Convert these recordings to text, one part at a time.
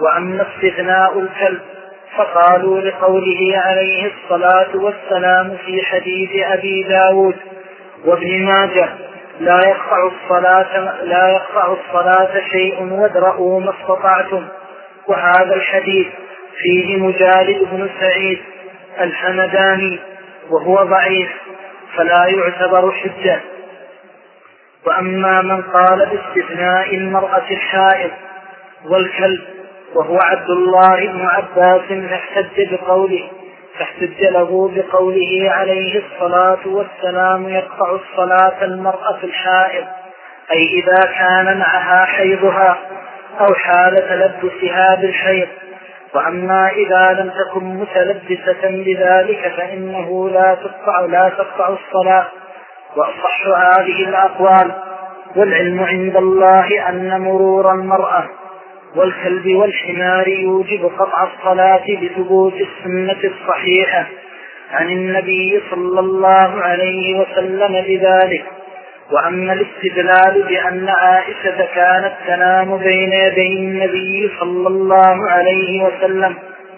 وأما استثناء الكلب فقالوا لقوله عليه الصلاة والسلام في حديث أبي داود وابن ماجه لا يقطع الصلاة شيء وادرؤوا ما استطعتم. وهذا الحديث فيه مجالد بن سعيد الحمداني وهو ضعيف فلا يعتبر حجة. وأما من قال باستثناء المرأة الحائض والكلب وهو عبد الله بن عباس فاحتج له بقوله عليه الصلاة والسلام يقطع الصلاة المرأة الحائض، أي إذا كان معها حيضها أو حال تلبسها بالحيض. وأما إذا لم تكن متلبسة بذلك فإنه لا تقطع الصلاة. وأصح هذه الأقوال والعلم عند الله أن مرور المرأة والكلب والحمار يوجب قطع الصلاة بثبوت السنة الصحيحة عن النبي صلى الله عليه وسلم بذلك. وأما الاستدلال بأن عائشة كانت تنام بين يدي النبي صلى الله عليه وسلم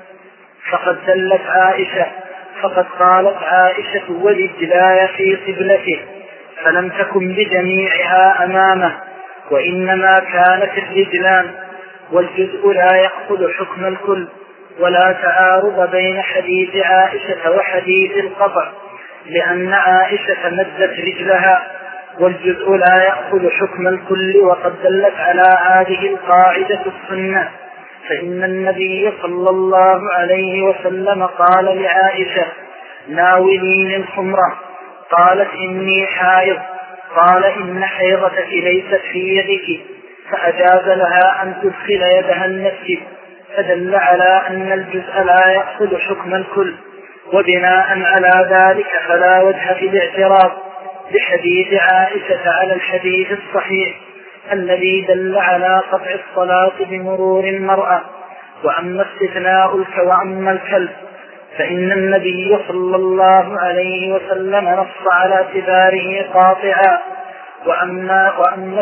فقد قالت عائشة ورجلاي في قبلته، فلم تكن بجميعها أمامه، وإنما كانت الرجلان، والجزء لا يأخذ حكم الكل. ولا تعارض بين حديث عائشة وحديث القطع، لأن عائشة مدت رجلها والجزء لا يأخذ حكم الكل. وقد دلت على هذه القاعدة السنة، فإن النبي صلى الله عليه وسلم قال لعائشة ناوليني الخمرة، قالت إني حائض، قال إن حيضتك ليست في يدك، فأجاز لها أن تدخل يدها المسجد، فدل على أن الجزء لا يأخذ حكم الكل. وبناء على ذلك فلا وجه في الاعتراض بحديث عائشة على الحديث الصحيح الذي دل على قطع الصلاة بمرور المرأة. وأما وأما الكلب فإن النبي صلى الله عليه وسلم نص على اعتباره قاطعا. وأما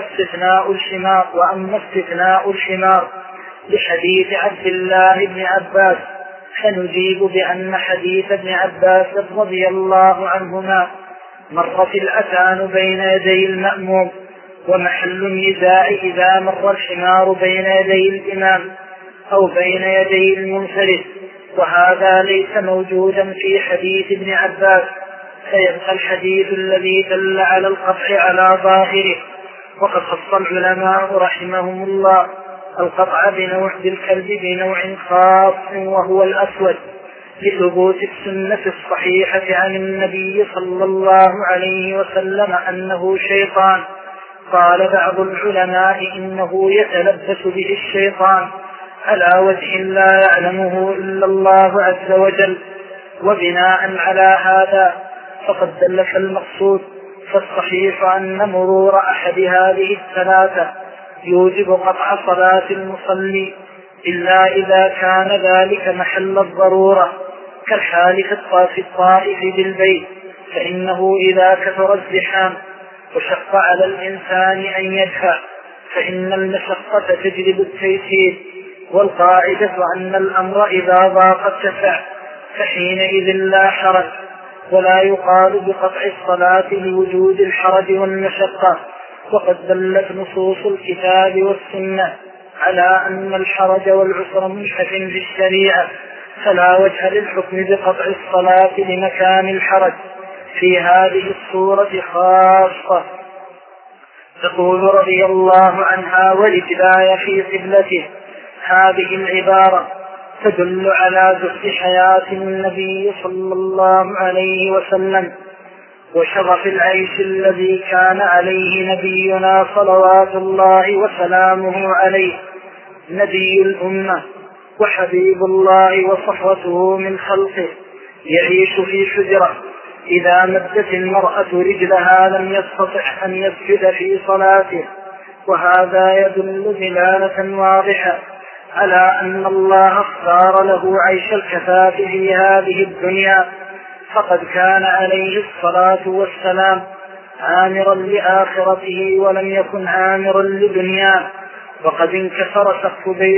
استثناء الحمار لحديث عبد الله بن عباس فنجيب بأن حديث ابن عباس رضي الله عنهما مرت الأتان بين يدي المأموم، ومحل النزاع إذا مر الحمار بين يدي الإمام أو بين يدي المنفرد، وهذا ليس موجودا في حديث ابن عباس، فيبقى الحديث الذي دل على القطع على ظاهره. وقد خص العلماء رحمهم الله القطع بالكلب بنوع خاص وهو الأسود، لثبوت السنة الصحيحة عن النبي صلى الله عليه وسلم أنه شيطان. قال بعض العلماء إنه يتلبس به الشيطان على وجه لا يعلمه إلا الله عز وجل. وبناء على هذا فقد دلت المقصود، فالصحيح أن مرور أحد هذه الثلاثة يوجب قطع صلاة المصلي، إلا إذا كان ذلك محل الضرورة كالحال في الطائف بالبيت، فإنه إذا كثر الزحام وشق على الإنسان أن يدفع فإن المشقة تجلب التيسير. والقاعدة أن الأمر إذا ضاق اتسع، فحينئذ لا حرج، ولا يقال بقطع الصلاة لوجود الحرج والمشقة. وقد دلت نصوص الكتاب والسنة على أن الحرج والعسر منحف في الشريعة، فلا وجه للحكم بقطع الصلاة لمكان الحرج في هذه الصورة خاصة. تقول رضي الله عنها ورجلاي في قبلته، هذه العبارة تدل على زهد حياة النبي صلى الله عليه وسلم وشرف العيش الذي كان عليه نبينا صلوات الله وسلامه عليه، نبي الأمة وحبيب الله وصفوته من خلقه، يعيش في حجرة إذا مدت المرأة رجلها لم يستطع أن يسجد في صلاته. وهذا يدل دلالة واضحة على أن الله اختار له عيش الكفاف في هذه الدنيا، فقد كان عليه الصلاة والسلام عامرا لآخرته ولم يكن عامرا لدنياه. وقد انكسر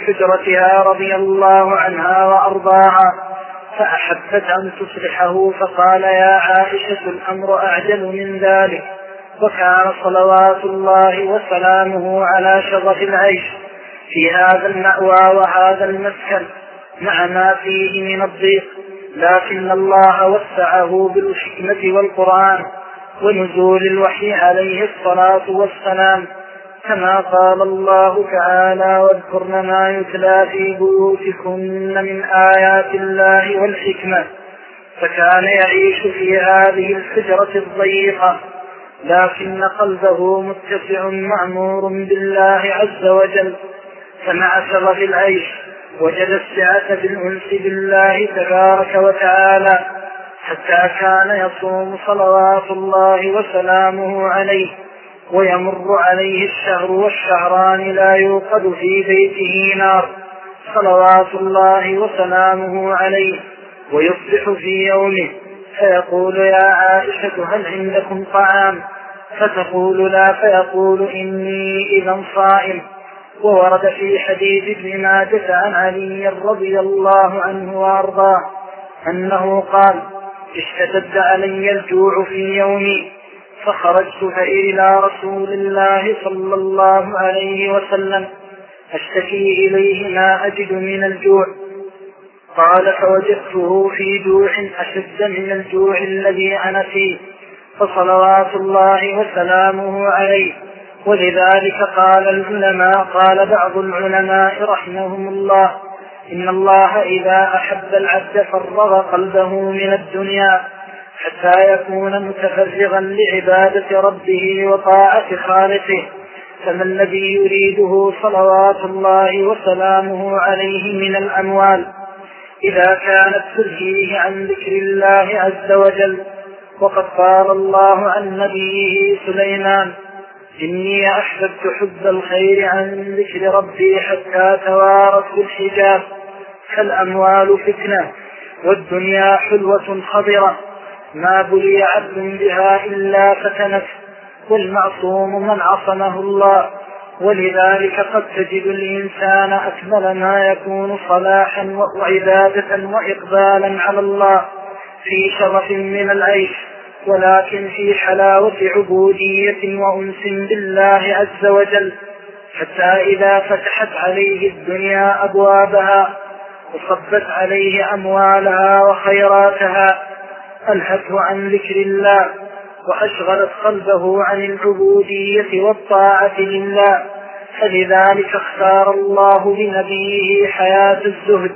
حجرتها رضي الله عنها وأرضاها، فأحبت أن تصلحه، فقال يا عائشة الأمر أعجل من ذلك. وكان صلوات الله وسلامه على شرف العيش في هذا المأوى وهذا المسكن مع ما فيه من الضيق، لكن الله وسعه بالحكمة والقرآن ونزول الوحي عليه الصلاة والسلام، كما قال الله تعالى واذكرن ما يتلى في بيوتكن من آيات الله والحكمة. فكان يعيش في هذه الحجرة الضيقة، لكن قلبه متسع معمور بالله عز وجل، فمع شرف العيش وجد السعة بالأنس بالله تبارك وتعالى، حتى كان يصوم صلوات الله وسلامه عليه، ويمر عليه الشهر والشهران لا يوقد في بيته نار صلوات الله وسلامه عليه، ويصبح في يومه فيقول يا عائشة هل عندكم طعام؟ فتقول لا، فيقول إني إذا صائم. وورد في حديث ابن ماجه عن علي رضي الله عنه وأرضاه أنه قال اشتد علي الجوع في يومي، فخرجت فإلى رسول الله صلى الله عليه وسلم أشتكي إليه ما أجد من الجوع، قال فوجدته في جوع أشد من الجوع الذي أنا فيه، فصلوات الله وسلامه عليه. ولذلك قال بعض العلماء رحمهم الله إن الله إذا أحب العبد فرغ قلبه من الدنيا حتى يكون متفرغا لعبادة ربه وطاعة خالقه. فما الذي يريده صلوات الله وسلامه عليه من الأموال إذا كانت تلهيه عن ذكر الله عز وجل؟ وقد قال الله عن نبيه سليمان إني أحببت حب الخير عن ذكر ربي حتى توارت بالحجاب. فالأموال فتنة والدنيا حلوة خضرة ما بلي عبد بها إلا فتنت، والمعصوم من عصمه الله. ولذلك قد تجد الإنسان أكمل ما يكون صلاحا وعبادة وإقبالا على الله في شرف من العيش، ولكن في حلاوة عبودية وأنس بالله عز وجل، حتى إذا فتحت عليه الدنيا أبوابها وصبت عليه أموالها وخيراتها ألهته عن ذكر الله وأشغلت قلبه عن العبودية والطاعة لله. فلذلك اختار الله لنبيه حياة الزهد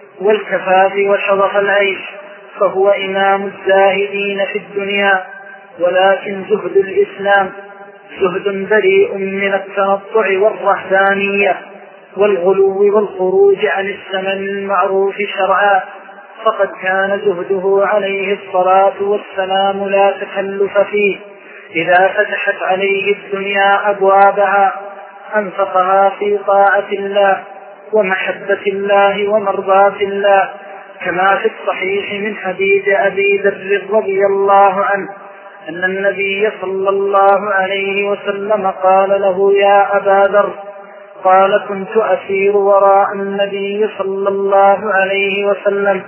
والكفاف وشرف العيش، فهو إمام الزاهدين في الدنيا. ولكن زهد الإسلام زهد بريء من التنطع والرهبانية والغلو والخروج عن السنن المعروف شرعا، فقد كان زهده عليه الصلاة والسلام لا تكلف فيه. إذا فتحت عليه الدنيا أبوابها أنفقها في طاعة الله ومحبة الله ومرضاة الله، كما في الصحيح من حديث أبي ذر رضي الله عنه أن النبي صلى الله عليه وسلم قال له يا أبا ذر، قال كنت أسير وراء النبي صلى الله عليه وسلم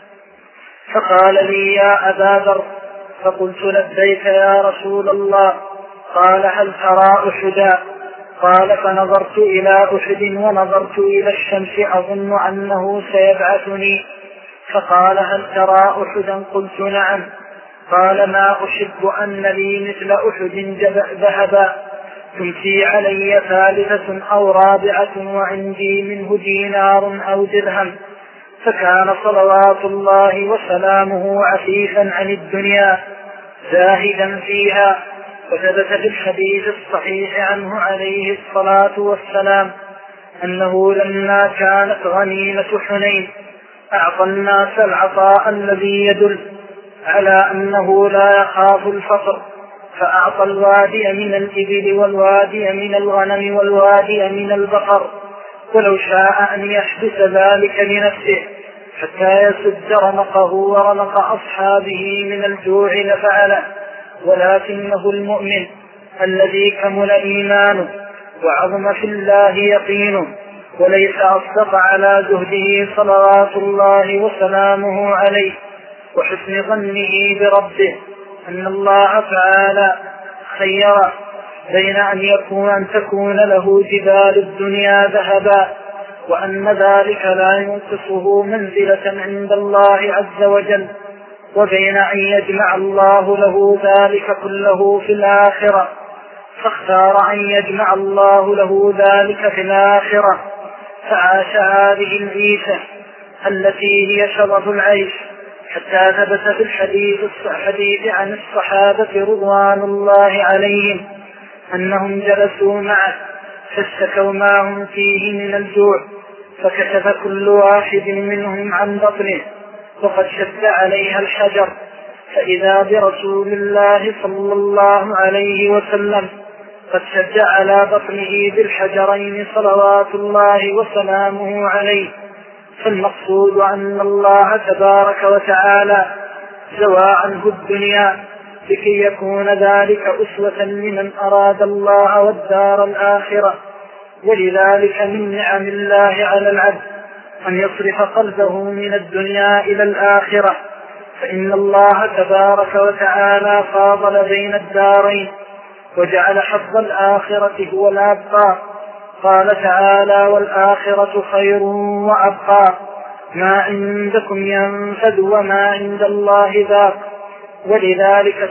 فقال لي يا أبا ذر، فقلت لبيك يا رسول الله، قال هل ترى أحدا؟ قال فنظرت إلى أحد ونظرت إلى الشمس أظن أنه سيبعثني، فقال هل ترى أحدا؟ قلت نعم. قال ما أحب أن لي مثل أحد ذهبا تمسي علي ثالثة أو رابعة وعندي منه دينار أو درهم. فكان صلوات الله وسلامه عفيفا عن الدنيا زاهدا فيها. وثبت في الحديث الصحيح عنه عليه الصلاة والسلام أنه لما كانت غنيمة حنين أعطى الناس العطاء الذي يدل على أنه لا يخاف الفقر، فأعطى الوادي من الإبل والوادي من الغنم والوادي من البقر، ولو شاء أن يحدث ذلك لنفسه حتى يسد رمقه ورمق أصحابه من الجوع لفعله. ولكنه المؤمن الذي كمل إيمانه وعظم في الله يقينه وليس أصدق على زهده صلوات الله وسلامه عليه وحسن ظنه بربه أن الله تعالى خير بين أن تكون له جبال الدنيا ذهبا وأن ذلك لا ينقصه منزلة عند الله عز وجل، وبين أن يجمع الله له ذلك كله في الآخرة، فاختار أن يجمع الله له ذلك في الآخرة، فعاش هذه العيشة التي هي شرف العيش، حتى ثبت في الحديث عن الصحابة رضوان الله عليهم أنهم جلسوا معه فاشتكوا ما هم فيه من الجوع، فكشف كل واحد منهم عن بطنه وقد شد عليها الحجر، فإذا برسول الله صلى الله عليه وسلم قد شد على بطنه بالحجرين صلوات الله وسلامه عليه. فالمقصود أن الله تبارك وتعالى زوى عنه الدنيا لكي يكون ذلك أسوة لمن أراد الله والدار الآخرة. ولذلك من نعم الله على العبد أن يصرف قلبه من الدنيا إلى الآخرة، فإن الله تبارك وتعالى فاضل بين الدارين وجعل حظ الآخرة هو الأبقى. قال تعالى: والآخرة خير وأبقى، ما عندكم ينفد وما عند الله باق. ولذلك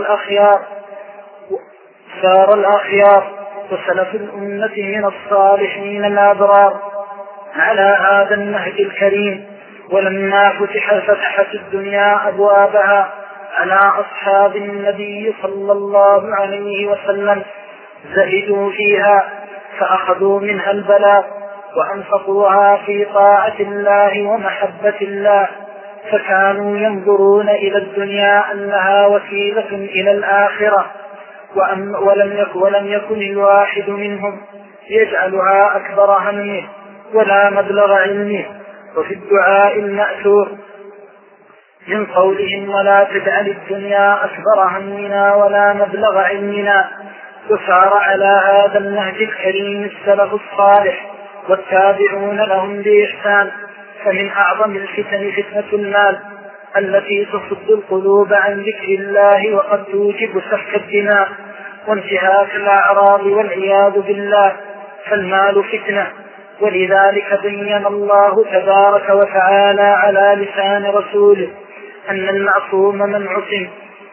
سار الأخيار وسلف الأمة من الصالحين الأبرار على هذا النهج الكريم، ولما فتحت الدنيا أبوابها على أصحاب النبي صلى الله عليه وسلم زهدوا فيها فأخذوا منها البلاء وأنفقوها في طاعة الله ومحبة الله، فكانوا ينظرون إلى الدنيا أنها وسيلة إلى الآخرة، ولم يكن الواحد منهم يجعلها أكبر همه ولا مبلغ علمه. وفي الدعاء المأثور من قولهم: ولا تجعل الدنيا أكبر همنا ولا مبلغ علمنا. وسار على هذا النهج الكريم السلف الصالح والتابعون لهم بإحسان. فمن أعظم الفتن فتنة المال التي تصد القلوب عن ذكر الله وقد توجب سفك الدماء وانتهاك الأعراض والعياذ بالله، فالمال فتنة. ولذلك بين الله تبارك وتعالى على لسان رسوله أن المعصوم من عصم.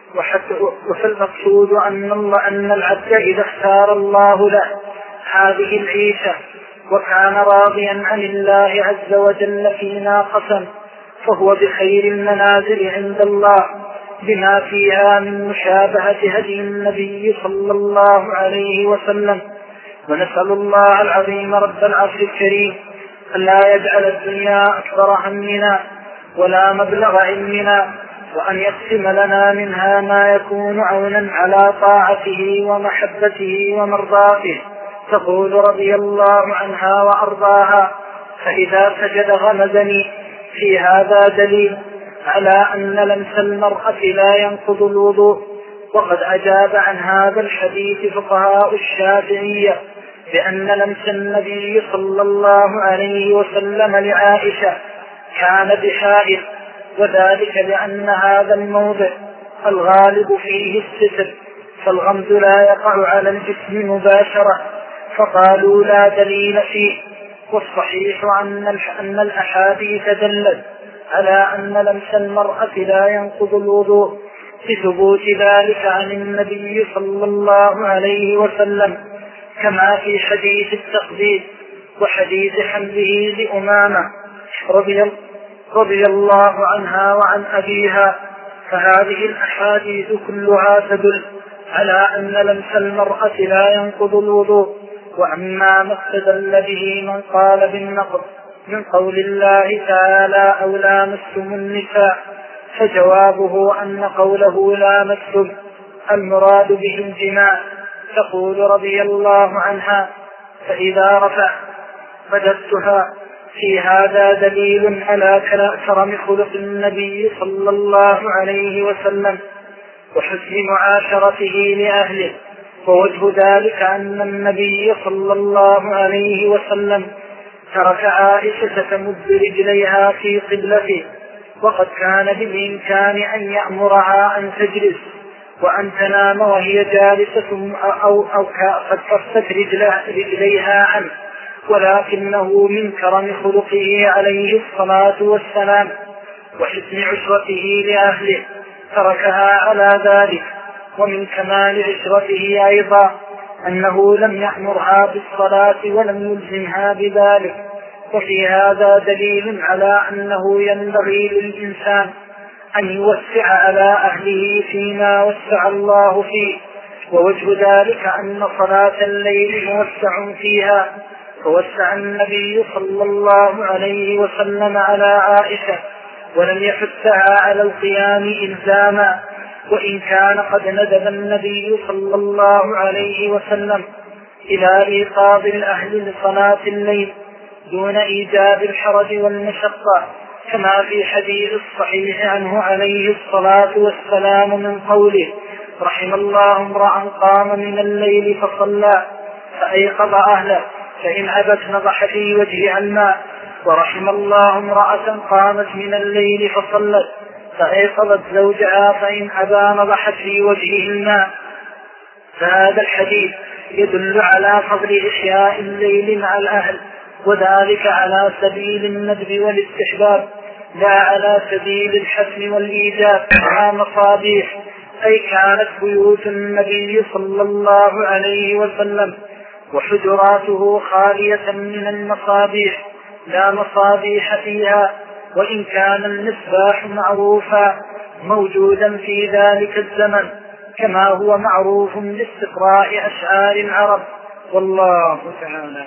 وفالمقصود أن العبد إذا اختار الله له هذه العيشة وكان راضيا عن الله عز وجل فيما قسم، فهو بخير المنازل عند الله بما فيها من مشابهة هدي النبي صلى الله عليه وسلم. ونسأل الله العظيم رب العرش الكريم أن لا يجعل الدنيا أكبر همنا ولا مبلغ علمنا، وأن يقسم لنا منها ما يكون عونا على طاعته ومحبته ومرضاته. تقول رضي الله عنها وأرضاها: فإذا سجد غمزني. في هذا دليل على أن لمس المرأة لا ينقض الوضوء. وقد أجاب عن هذا الحديث فقهاء الشافعية بأن لمس النبي صلى الله عليه وسلم لعائشة كان بحائل، وذلك لأن هذا الموضع الغالب فيه الستر، فالغمز لا يقع على الجسم مباشرة، فقالوا لا دليل فيه. والصحيح أن الأحاديث دلت على أن لمس المرأة لا ينقض الوضوء بثبوت ذلك عن النبي صلى الله عليه وسلم، كما في حديث التقبيل وحديث حمله لأمامة رضي الله عنها وعن أبيها. فهذه الأحاديث كلها تدل على أن لمس المرأة لا ينقض الوضوء. وأما ما استدل به من قال بالنقض من قول الله تعالى: أو لامستم النساء، فجوابه أن قوله لامستم المراد به الجماع. تقول رضي الله عنها: فإذا رفع بدتها. في هذا دليل على كرم خلق النبي صلى الله عليه وسلم وحسن معاشرته لأهله. ووجه ذلك أن النبي صلى الله عليه وسلم ترك عائشة تمد رجليها في قبلته، وقد كان بالإمكان أن يأمرها أن تجلس وأن تنام وهي جالسة أو قد كفت رجليها عنه، ولكنه من كرم خلقه عليه الصلاة والسلام وحسن عشرته لأهله تركها على ذلك. ومن كمال عشرته أيضا أنه لم يأمرها بالصلاة ولم يلزمها بذلك. وفي هذا دليل على أنه ينبغي للإنسان أن يوسع على أهله فيما وسع الله فيه، ووجه ذلك أن صلاة الليل موسع فيها، فوسع النبي صلى الله عليه وسلم على عائشة ولم يحثها على القيام إلزاما، وإن كان قد ندب النبي صلى الله عليه وسلم إلى إيقاظ الأهل لصلاة الليل دون إيجاب الحرج والمشقة، كما في حديث الصحيح عنه عليه الصلاة والسلام من قوله: رحم الله امرأ قام من الليل فصلى فأيقظ أهله فإن أبت نضح في وجهها الماء، ورحم الله امرأة قامت من الليل فصلت فأيقظت زوجها فإن أبى نضحت في وجهه الماء. فهذا الحديث يدل على فضل إحياء الليل مع الأهل، وذلك على سبيل الندب والاستحباب لا على سبيل الحتم والإيجاب على مصابيح. أي كانت بيوت النبي صلى الله عليه وسلم وحجراته خالية من المصابيح لا مصابيح فيها، وإن كان المصباح معروفا موجودا في ذلك الزمن كما هو معروف باستقراء أشعار العرب، والله تعالى.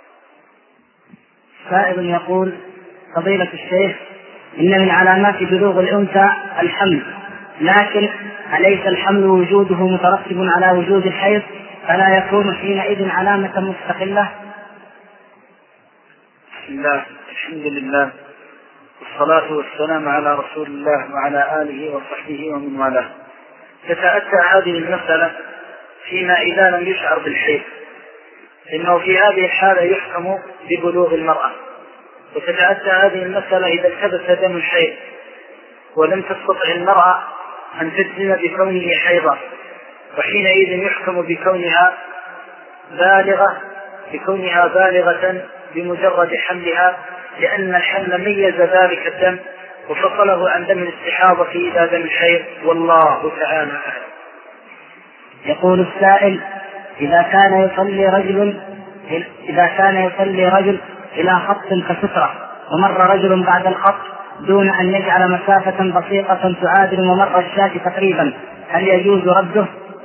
سائل يقول: فضيلة الشيخ، إن من علامات بلوغ الأنثى الحمل، لكن أليس الحمل وجوده مترتب على وجود الحيض، فلا يكون حينئذ علامة مستقلة؟ بسم الله، الحمد لله، والصلاة والسلام على رسول الله وعلى آله وصحبه ومن والاه. تتأتى هذه المسألة فيما إذا لم يشعر بالحيض، إنه في هذه الحالة يحكم ببلوغ المرأة. وتتأتى هذه المسألة إذا التبس دم الحيض ولم تستطع المرأة أن تجزم بكونه حيضا، وحينئذ يحكم بكونها بالغة بمجرد حملها، لأن الحمل ميز ذلك الدم وفصله عن دم الاستحاضة إلى دم الحيض، والله تعالى أعلم. يقول السائل: إذا كان يصلي رجل إلى خط كسترة ومر رجل بعد الخط دون أن يجعل مسافة بسيطة تعادل ممر الشاة تقريبا، هل يجوز رده؟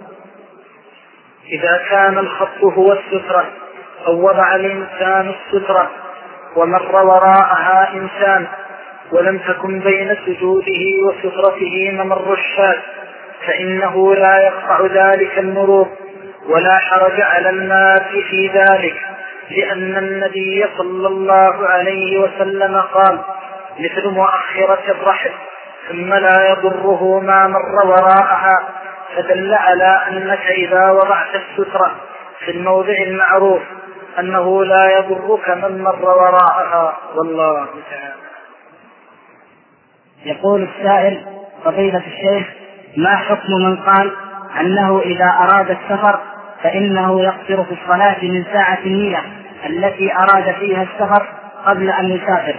إذا كان الخط هو السترة أو وضع الإنسان السترة ومر وراءها إنسان ولم تكن بين سجوده وسترته ممر الشاة، فإنه لا يقطع ذلك المرور ولا حرج على الناس في ذلك، لأن النبي صلى الله عليه وسلم قال: مثل مؤخرة الرحل ثم لا يضره ما مر وراءها، فدل على أنك إذا وضعت السترة في الموضع المعروف أنه لا يضرك من مر وراءها، والله تعالى. يقول السائل: فضيلة الشيخ، ما حكم من قال أنه إذا أراد السفر فإنه يقصر في الصلاة من ساعة النية التي أراد فيها السفر قبل أن يسافر؟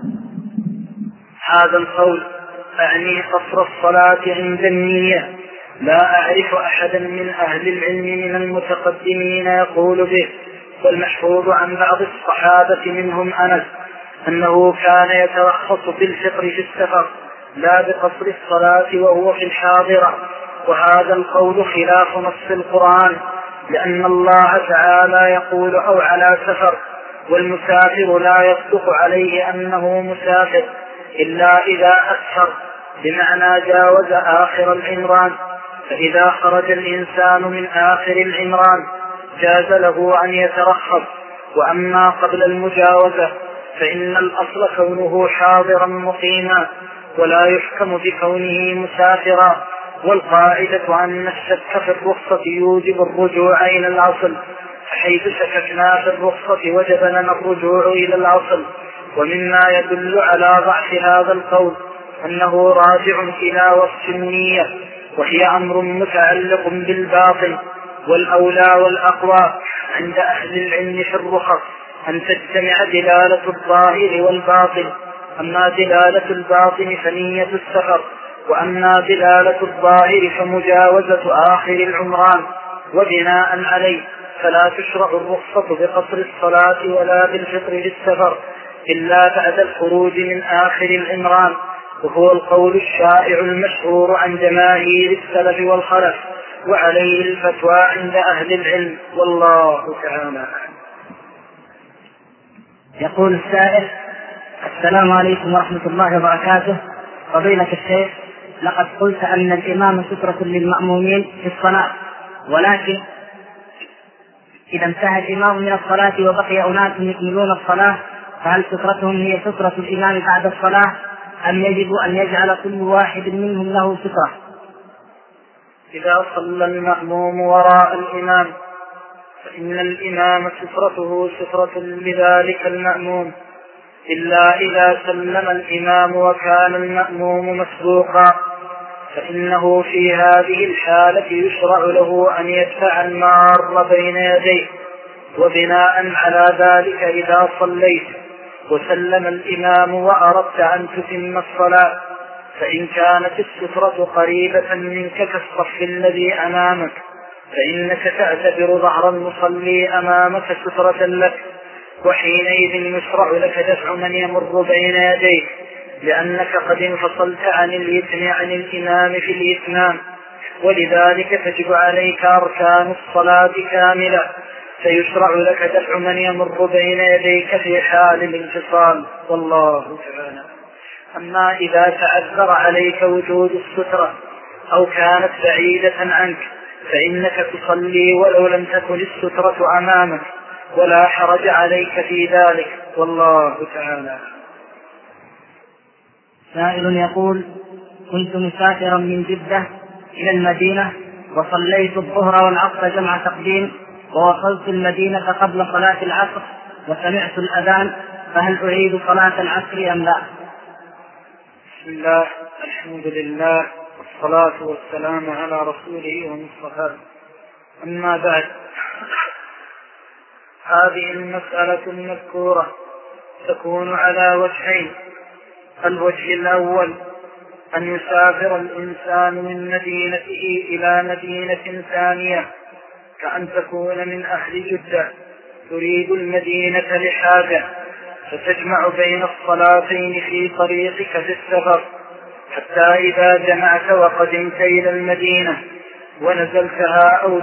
هذا القول أعني قصر الصلاة عند النية، لا أعرف أحدا من أهل العلم من المتقدمين يقول به، والمحفوظ عن بعض الصحابة منهم أنس أنه كان يترخص بالفطر في السفر لا بقصر الصلاة وهو في الحاضرة، وهذا القول خلاف نص القرآن، لأن الله تعالى يقول: أو على سفر، والمسافر لا يصدق عليه أنه مسافر إلا إذا أسفر، بمعنى جاوز آخر العمران، فإذا خرج الإنسان من آخر العمران جاز له أن يترخص. وأما قبل المجاوزة فإن الأصل كونه حاضرا مقيما ولا يحكم بكونه مسافرا، والقاعدة أن الشك في الرخصة يوجب الرجوع إلى الأصل، حيث شككنا في الرخصة وجب لنا الرجوع إلى الأصل. ومما يدل على ضعف هذا القول أنه راجع إلى وصف النية، وهي أمر متعلق بالباطن، والأولى والأقوى عند أهل العلم في الرخص أن تجتمع دلالة الظاهر والباطن. أما دلالة الباطن فنية السفر، وأما دلالة الظاهر فمجاوزة آخر العمران. وبناء عليه فلا تشرع الرخصة بقصر الصلاة ولا بالفطر للسفر إلا بعد الخروج من آخر العمران، وهو القول الشائع المشهور عن جماهير السلف والخلف، وعليه الفتوى عند أهل العلم، والله تعالى أعلم. يقول السائل: السلام عليكم ورحمة الله وبركاته. فضيلة الشيخ، لقد قلت أن الإمام سترة للمأمومين في الصلاة، ولكن إذا انتهى الإمام من الصلاة وبقي أناس يكملون الصلاة، فهل سترتهم هي سترة الإمام بعد الصلاة، أم يجب أن يجعل كل واحد منهم له سترة؟ إذا صلى المأموم وراء الإمام فإن الإمام سترته سترة لذلك المأموم، إلا إذا سلم الإمام وكان المأموم مسبوقا، فإنه في هذه الحالة يشرع له أن يدفع المار بين يديه. وبناء على ذلك إذا صليت وسلم الإمام وأردت أن تتم الصلاة، فإن كانت السترة قريبة منك كالصف الذي أمامك، فإنك تعتبر ظهر المصلي أمامك سترة لك، وحينئذ يشرع لك دفع من يمر بين يديك، لأنك قد انفصلت عن الإمام في الإتمام، ولذلك تجب عليك أركان الصلاة كاملة، فيشرع لك دفع من يمر بين يديك في حال الانفصال، والله تعالى. أما إذا تعذر عليك وجود السترة أو كانت بعيدة عنك فإنك تصلي ولو لم تكن السترة أمامك، ولا حرج عليك في ذلك، والله تعالى. سائل يقول: كنت مسافرا من جدة إلى المدينة وصليت الظهر والعصر جمع تقديم، ووصلت المدينة قبل صلاة العصر وسمعت الأذان، فهل أعيد صلاة العصر أم لا؟ بسم الله، الحمد لله، والصلاة والسلام على رسوله ومصطفاه. أما بعد، هذه المسألة المذكورة تكون على وجهين: الوجه الأول أن يسافر الإنسان من مدينته إلى مدينة ثانية، كأن تكون من أهل جدة تريد المدينة لحاجة، فتجمع بين الصلاتين في طريقك في السفر، حتى إذا جمعت وقدمت إلى المدينة ونزلتها أو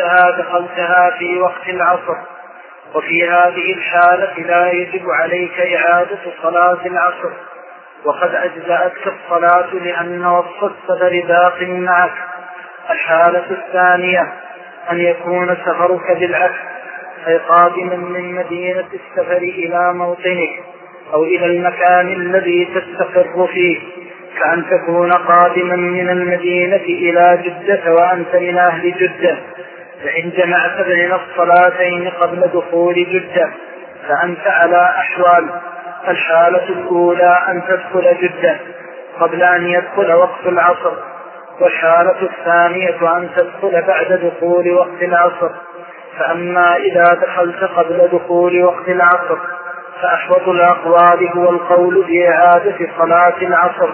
دخلتها في وقت العصر. وفي هذه الحالة لا يجب عليك إعادة صلاة العصر، وقد أجزأتك الصلاة لأن وصف السفر باق معك. الحالة الثانية أن يكون سفرك بالعكس، أي قادما من مدينة السفر إلى موطنك أو إلى المكان الذي تستقر فيه، كأن تكون قادما من المدينة إلى جدة وأنت من أهل جدة، فإن جمعت بين الصلاتين قبل دخول جدة فأنت على أحوال: الحالة الأولى أن تدخل جدة قبل أن يدخل وقت العصر، والحالة الثانية أن تدخل بعد دخول وقت العصر. فأما إذا دخلت قبل دخول وقت العصر فأحوط الأقوال هو القول بإعادة صلاة العصر،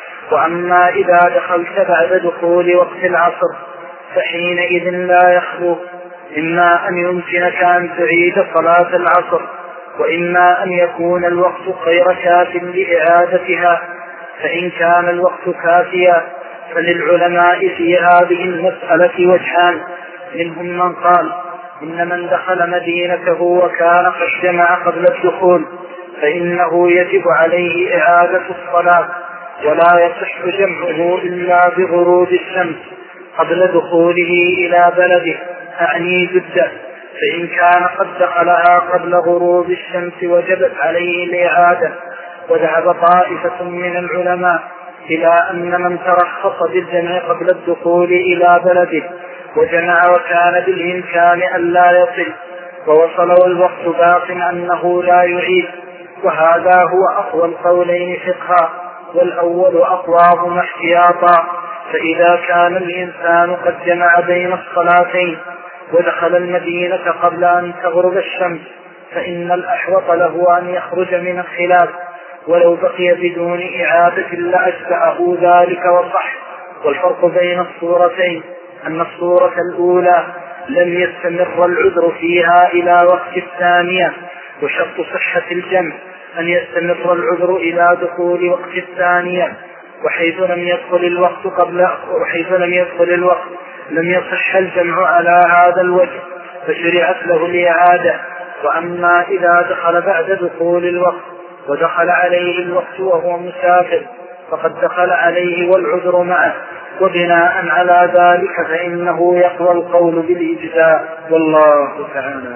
وأما إذا دخلت بعد دخول وقت العصر فحينئذ لا يخلو إما أن يمكنك أن تعيد صلاة العصر، وإما أن يكون الوقت غير كاف لإعادتها. فإن كان الوقت كافيا فللعلماء في هذه المسألة وجهان: منهم من قال إن من دخل مدينته وكان قد جمع قبل الدخول فإنه يجب عليه إعادة الصلاة، ولا يصح جمعه إلا بغروب الشمس قبل دخوله إلى بلده، أعني جدة. فإن كان قد دخلها قبل غروب الشمس وجبت عليه الإعادة. وذهب طائفة من العلماء إلى أن من ترخص بالجمع قبل الدخول إلى بلده وجمع وكان بالإمكان أن لا يصل ووصل والوقت باق أنه لا يعيد، وهذا هو أقوى القولين فقها، والأول أقواهما احتياطا. فإذا كان الإنسان قد جمع بين الصلاتين ودخل المدينة قبل أن تغرب الشمس فإن الأحوط له أن يخرج من الخلاف، ولو بقي بدون إعادة لأجزأه ذلك وصح. والفرق بين الصورتين أن الصورة الأولى لم يستمر العذر فيها إلى وقت الثانية، وشرط صحة الجمع أن يستمر العذر إلى دخول وقت الثانية، وحيث لم يدخل الوقت لم يصح الجمع على هذا الوجه فشرعت له الإعادة. وأما إذا دخل بعد دخول الوقت ودخل عليه الوقت وهو مسافر فقد دخل عليه والعذر معه، وبناء على ذلك فإنه يقوى القول بالإجزاء، والله تعالى.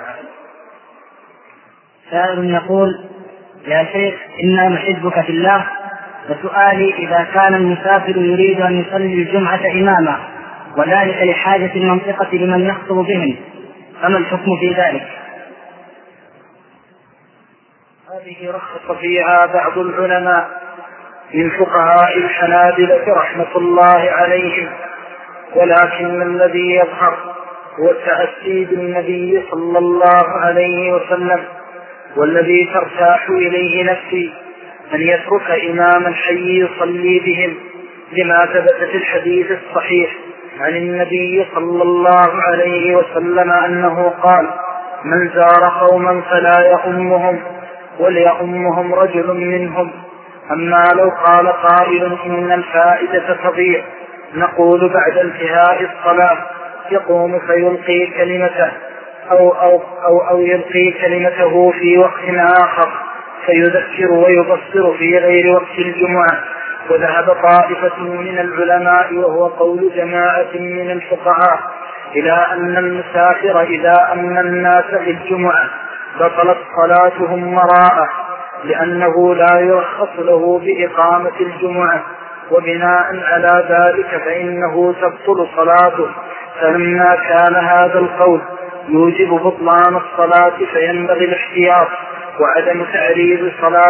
سائل يقول: يا شيخ، إنا نحبك في الله، وسؤالي: إذا كان المسافر يريد أن يصلي الجمعة إماما وذلك لحاجة المنطقة لمن يخطب بهم، فما الحكم في ذلك؟ هذه رخص فيها بعض العلماء من فقهاء الحنابلة رحمة الله عليهم، ولكن الذي يظهر هو التأسي بالنبي صلى الله عليه وسلم، والذي ترتاح إليه نفسي أن يترك إماما حي يصلي بهم، لما ثبت في الحديث الصحيح عن النبي صلى الله عليه وسلم أنه قال: من زار قوما فلا يؤمهم وليؤمهم رجل منهم. أما لو قال قائل إن الفائدة تضيع، نقول بعد انتهاء الصلاة يقوم فيلقي كلمته أو يلقي كلمته في وقت آخر فيذكر ويبصر في غير وقت الجمعة. وذهب طائفة من العلماء وهو قول جماعة من الفقهاء إلى أن المسافر إذا أمن الناس بالجمعة بطلت صلاتهم وراءه، لأنه لا يرخص له بإقامة الجمعة، وبناء على ذلك فإنه تبطل صلاته. فلما كان هذا القول يوجب بطلان الصلاة فينبغي الاحتياط وعدم تعريض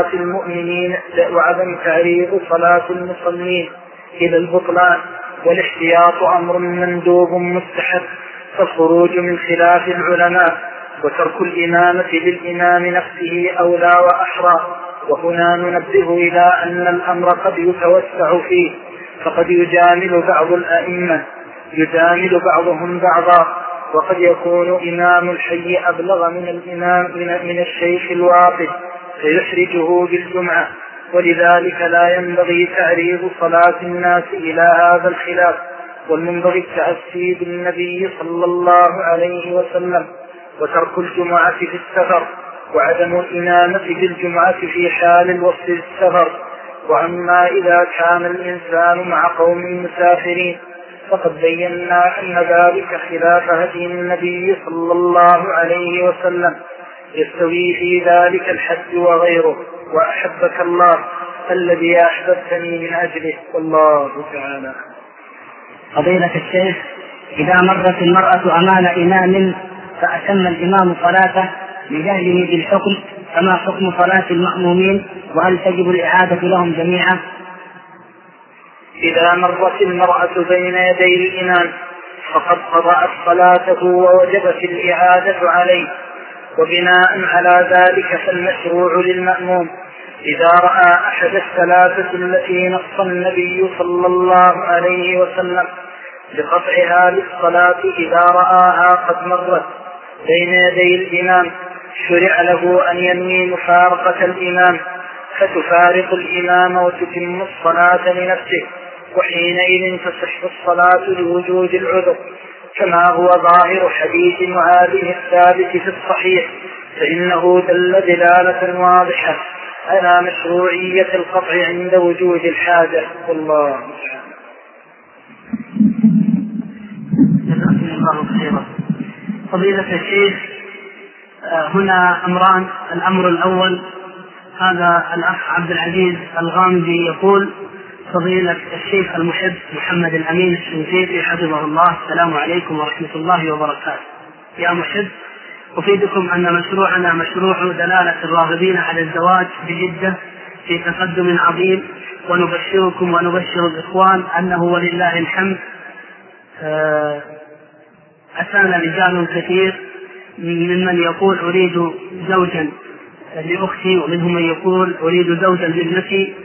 صلاة المصلين إلى البطلان، والاحتياط أمر مندوب مستحب، فالخروج من خلاف العلماء وترك الإمامة للإمام نفسه أولى وأحرى. وهنا ننبه إلى أن الأمر قد يتوسع فيه، فقد يجامل بعض الأئمة يجامل بعضهم بعضا، وقد يكون إمام الحي أبلغ من الشيخ الواقف فيحرجه بالجمعة، ولذلك لا ينبغي تعريض صلاة الناس إلى هذا الخلاف، والمنبغي التأسي بالنبي صلى الله عليه وسلم وترك الجمعة في السفر، وعدم الإمامة بالجمعة في حال الوصل للسفر. وأما إذا كان الإنسان مع قوم مسافرين فقد بينا أن ذلك خلاف هدي النبي صلى الله عليه وسلم، يستوي في ذلك الحج وغيره. وأحبك الله الذي أحببتني من أجله، والله تعالى. فضيلة الشيخ، إذا مرت المرأة أمام إمام فأتم الإمام صلاته بجهله بالحكم، فما حكم صلاة المأمومين، وهل تجب الإعادة لهم جميعا؟ إذا مرت المرأة بين يدي الإمام فقد قضأت صلاته ووجبت الإعادة عليه، وبناء على ذلك فالمشروع للمأموم إذا رأى أحد الثلاثة التي نص النبي صلى الله عليه وسلم بقطعها للصلاة، إذا رآها قد مرت بين يدي الإمام شرع له أن ينوي مفارقة الإمام فتفارق الإمام وتتم الصلاة لنفسه، وحينئذ تصح الصلاة لوجود العذر، كما هو ظاهر حديث معاذ الثابت في الصحيح، فإنه دل دلالة واضحة على مشروعية القطع عند وجود الحاجة، والله تعالى. جزاكم الله خيرا. فضيلة الشيخ، هنا أمران. الأمر الأول، هذا الأخ عبد العزيز الغامدي يقول: فضيلة الشيخ المحب محمد الأمين الشنقيطي حفظه الله، السلام عليكم ورحمة الله وبركاته. يا محب، أفيدكم أن مشروعنا مشروع دلالة الراغبين على الزواج بجدة في تقدم عظيم، ونبشركم ونبشر الإخوان أنه ولله الحمد أتانا رجال كثير ممن يقول أريد زوجا لأختي، ومنهم من يقول أريد زوجا لابنتي،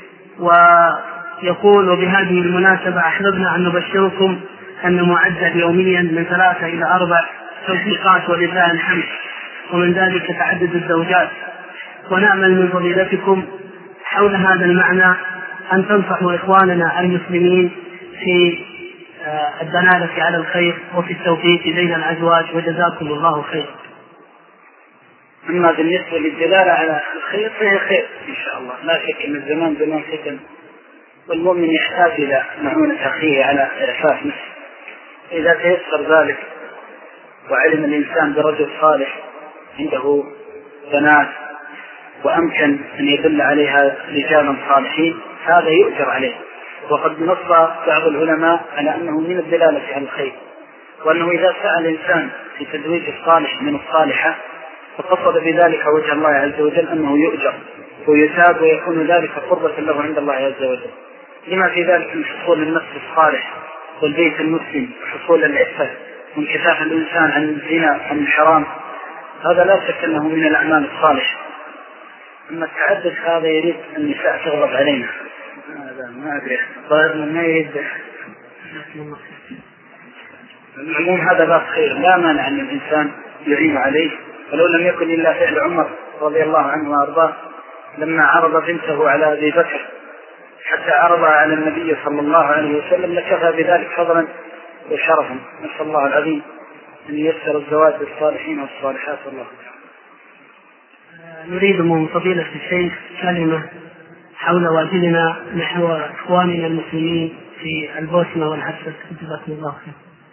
ويقول وبهذه المناسبة أحببنا أن نبشركم أن معدل يوميا من 3 إلى 4 توثيقات ولله الحمد، ومن ذلك تعدد الزوجات. ونأمل من فضيلتكم حول هذا المعنى أن تنصحوا إخواننا المسلمين في الدلالة على الخير وفي التوفيق بين الأزواج، وجزاكم الله خير. أما بالنسبة للدلالة على الخير فهي خير إن شاء الله، لا شك أن الزمان زمان فتن، والمؤمن يحتاج إلى معونة أخيه على إعفاف نفسه. إذا تيسر ذلك وعلم الإنسان برجل صالح عنده بنات وأمكن أن يدل عليها رجالا صالحين هذا يؤجر عليه. وقد نص بعض العلماء على أنه من الدلالة على الخير، وأنه إذا سأل الإنسان في تزويج الصالح من الصالحة فقصد بذلك وجه الله عز وجل أنه يؤجر ويثاب، ويكون ذلك قربة له عند الله عز وجل، لما في ذلك من حصول النفس الصالح والبيت المسلم، وحصول العفة وانكفاف الإنسان عن الزنا عن الحرام. هذا لا شك أنه من الأعمال الصالحة. أما التعدد هذا يريد النساء تغضب علينا، هذا ما أدري ظاهر ما يريد. العموم هذا باب خير لا مانع أن الإنسان يعين عليه، ولو لم يكن إلا فعل عمر رضي الله عنه وأرضاه لما عرض بنته على أبي بكر حتى عرضها على النبي صلى الله عليه وسلم لكفى بذلك فضلا وشرفا. نسأل الله العظيم أن ييسر الزواج بالصالحين والصالحات. والله نريد من فضيلة الشيخ كلمة حول واجبنا نحو إخواننا المسلمين في البوسنة والهرسك. جزاكم الله خير.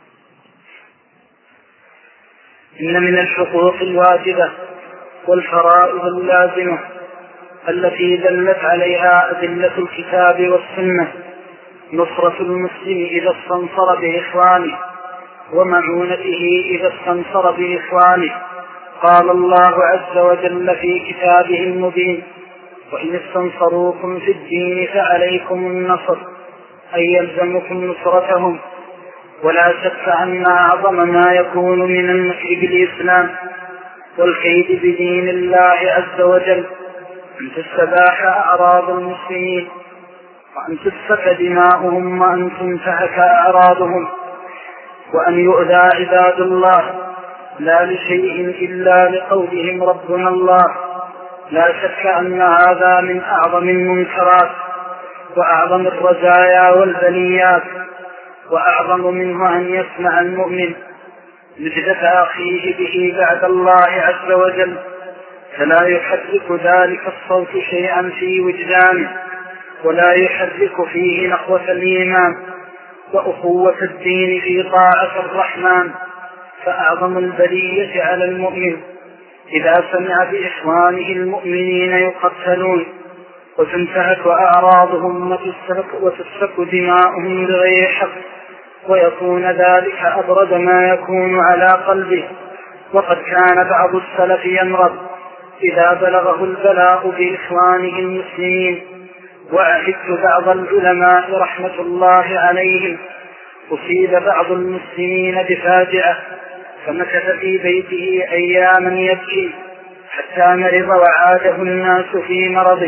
إن من الحقوق الواجبة والفرائض اللازمة التي دلت عليها أدلة الكتاب والسنة نصرة المسلم إذا استنصر بإخوانه، ومعونته إذا استنصر بإخوانه. قال الله عز وجل في كتابه المبين: وإن استنصروكم في الدين فعليكم النصر، أي يلزمكم نصرتهم. ولا شك أن أعظم ما يكون من المكر بالإسلام والكيد بدين الله عز وجل أن تستباح أعراض المسلمين، وأن تسفك دماؤهم، وأن تنتهك أعراضهم، وأن يؤذى عباد الله لا لشيء إلا لقولهم ربنا الله. لا شك أن هذا من أعظم المنكرات وأعظم الرزايا والبليات، وأعظم منه أن يسمع المؤمن نجدة أخيه به بعد الله عز وجل، فلا يحرك ذلك الصوت شيئا في وجدانه، ولا يحرك فيه نخوة الإيمان وأخوة الدين في طاعة الرحمن. فأعظم البلية على المؤمن إذا سمع بإخوانه المؤمنين يقتلون وتنتهك أعراضهم وتسفك دماؤهم بغير حق، ويكون ذلك أبرد ما يكون على قلبه. وقد كان بعض السلف يمرض إذا بلغه البلاء بإخوانه المسلمين. وأعدت بعض العلماء رحمة الله عليهم أصيب بعض المسلمين بفاجعة فمكث في بيته أياما يبكي حتى مرض وعاده الناس في مرضه،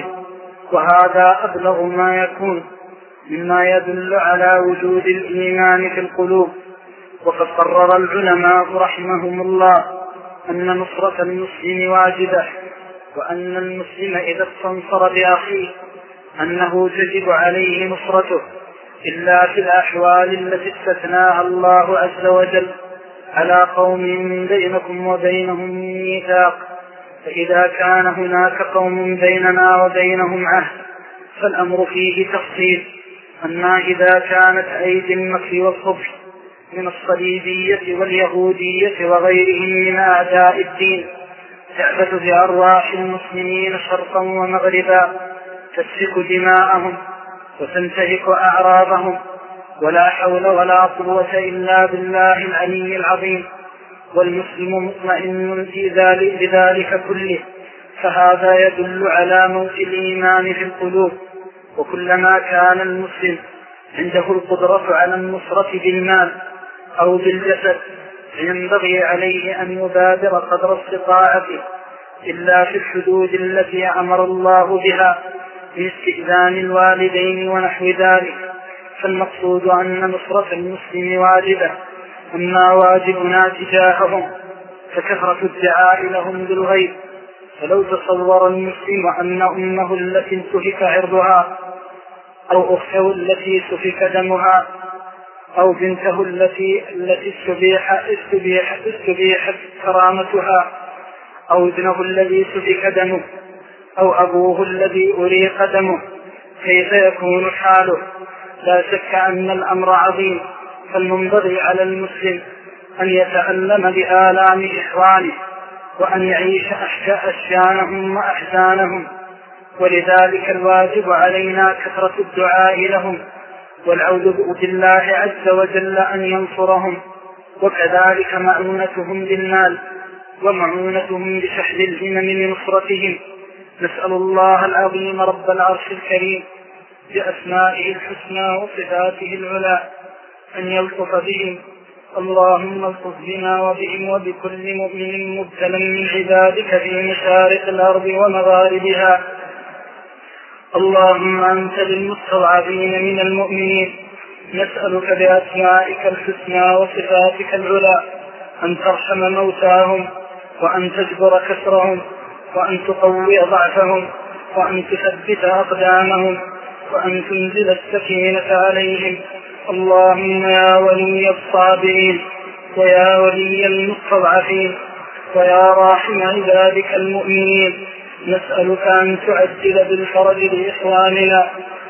وهذا أبلغ ما يكون مما يدل على وجود الإيمان في القلوب. وقد قرر العلماء رحمهم الله أن نصرة المسلم واجبة، وأن المسلم إذا استنصر بأخيه أنه تجب عليه نصرته إلا في الأحوال التي استثناها الله عز وجل على قوم بينكم وبينهم ميثاق. فإذا كان هناك قوم بيننا وبينهم عهد فالأمر فيه تفصيل. أما إذا كانت أيدي المكر والخبث من الصليبية واليهودية وغيرهم من أعداء الدين تعبث بأرواح المسلمين شرقا ومغربا، تسفك دماءهم وتنتهك أعراضهم، ولا حول ولا قوة إلا بالله العلي العظيم. والمسلم مطمئن بذلك كله، فهذا يدل على موت الإيمان في القلوب. وكلما كان المسلم عنده القدرة على النصرة بالمال أو بالجسد ينبغي عليه أن يبادر قدر استطاعته، إلا في الحدود التي أمر الله بها من استئذان الوالدين ونحو ذلك. فالمقصود أن نصرة المسلم واجبة، أما واجبنا تجاههم فكثرة الدعاء لهم بالغيب. فلو تصور المسلم أن أمه التي انتهك عرضها، أو أخته التي سفك دمها، أو بنته التي استبيحت كرامتها، أو ابنه الذي سفك دمه، أو أبوه الذي أريق دمه، كيف يكون حاله؟ لا شك أن الأمر عظيم. فالمنبغي على المسلم أن يتألم بآلام إخوانه، وأن يعيش أشجانهم وأحزانهم، ولذلك الواجب علينا كثرة الدعاء لهم والعوذ بالله عز وجل أن ينصرهم، وكذلك معونتهم بالمال ومعونتهم بشحذ الهمم لنصرتهم. نسأل الله العظيم رب العرش الكريم بأسمائه الحسنى وصفاته العلى أن يلطف بهم. اللهم الطف بنا وبهم وبكل مؤمن مبتلى من عبادك في مشارق الأرض ومغاربها. اللهم أنت للمستضعفين من المؤمنين نسألك بأسمائك الحسنى وصفاتك العلى أن ترحم موتاهم، وأن تجبر كسرهم، وأن تقوي ضعفهم، وأن تثبت أقدامهم، وأن تنزل السكينة عليهم. اللهم يا ولي الصابرين، ويا ولي المستضعفين، ويا راحم عبادك المؤمنين، نسألك أن تعجل بالفرج لإخواننا.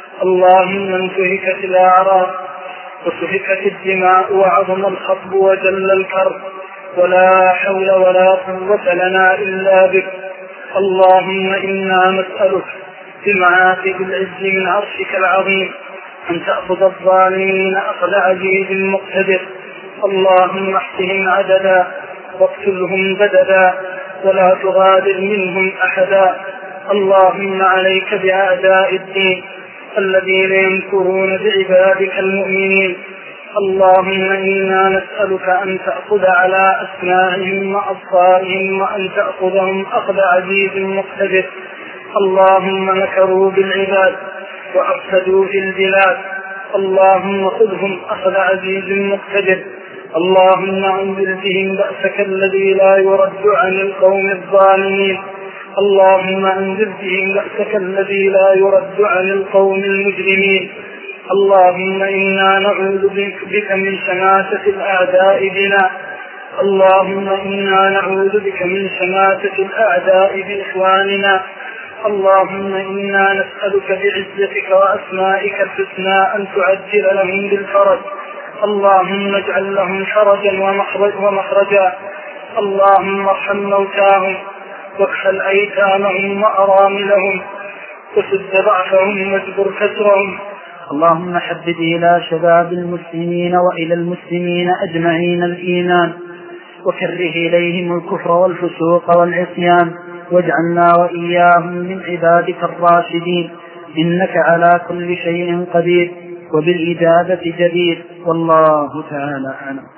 اللهم انتهكت الأعراض وسفكت الدماء وعظم الخطب وجل الكرب، ولا حول ولا قوة لنا إلا بك. اللهم إنا نسألك بمعاتب العز من عرشك العظيم أن تأخذ الظالمين أخذ عزيز مقتدر. اللهم احصهم عددا واقتلهم بددا ولا تغادر منهم أحدا. اللهم عليك بأعداء الدين الذين يمكرون بعبادك المؤمنين. اللهم إنا نسألك أن تأخذ على أسماعهم وأبصارهم، وأن تأخذهم أخذ عزيز مقتدر. اللهم مكروا بالعباد وأفسدوا في البلاد، اللهم خذهم أخذ عزيز مقتدر. اللهم أنزل بهم بأسك الذي لا يرد عن القوم الظالمين. اللهم أنزل بهم بأسك الذي لا يرد عن القوم المجرمين. اللهم إنا نعوذ بك من شماتة الأعداء بنا. اللهم إنا نعوذ بك من شماتة الأعداء بإخواننا. اللهم إنا نسألك بعزتك وأسمائك الحسنى أن تعجل لهم بالفرج. اللهم اجعل لهم فرجا ومخرجا. اللهم ارحم موتاهم واكفل أيتامهم وأراملهم وسد ضعفهم واجبر كسرهم. اللهم حبب إلى شباب المسلمين وإلى المسلمين أجمعين الإيمان، وكره إليهم الكفر والفسوق والعصيان، واجعلنا وإياهم من عبادك الراشدين، إنك على كل شيء قدير وبالإجابة جدير. والله تعالى أعلم.